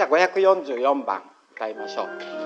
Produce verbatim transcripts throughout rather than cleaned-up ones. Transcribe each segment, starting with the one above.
じゃあごひゃくよんじゅうよんばん歌いましょう。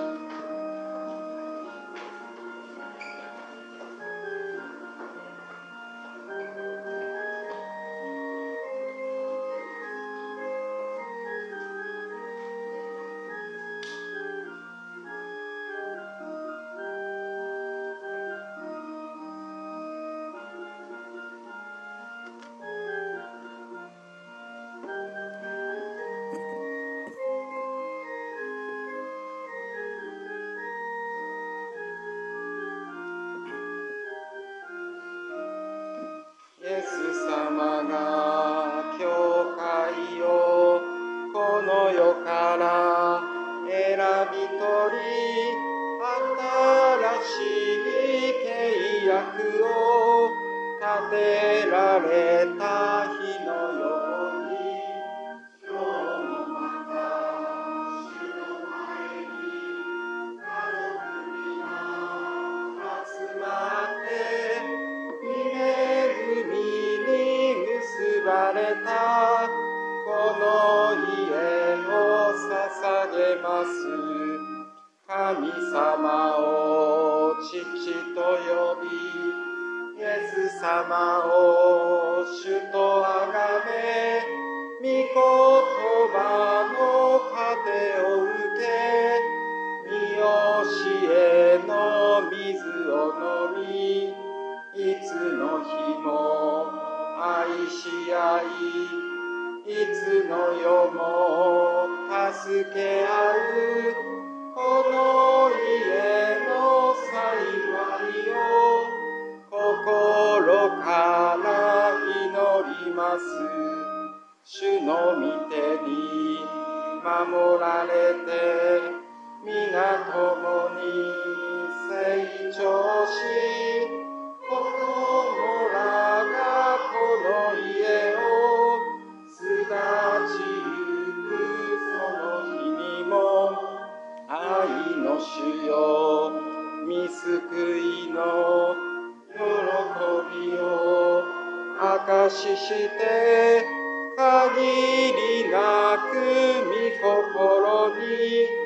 イエス様が教会をこの世から選び取り、新しい契約を立てられた日のように、今日もまた主の前に家族皆集まって恵みに結ばれたこの家を捧げます。神様を父と呼び、イエス様を主とあがめ、御言葉の糧を受け、御教えの水を飲み、いつの日も愛し合い、いつの世も助け合う、この家の幸いを心から祈ります。主の御手に守られて、皆共に成長し、子供らがこの家を巣立ちゆくその日にも、愛の主よ、御救いの喜びを証しして、限りなく御心に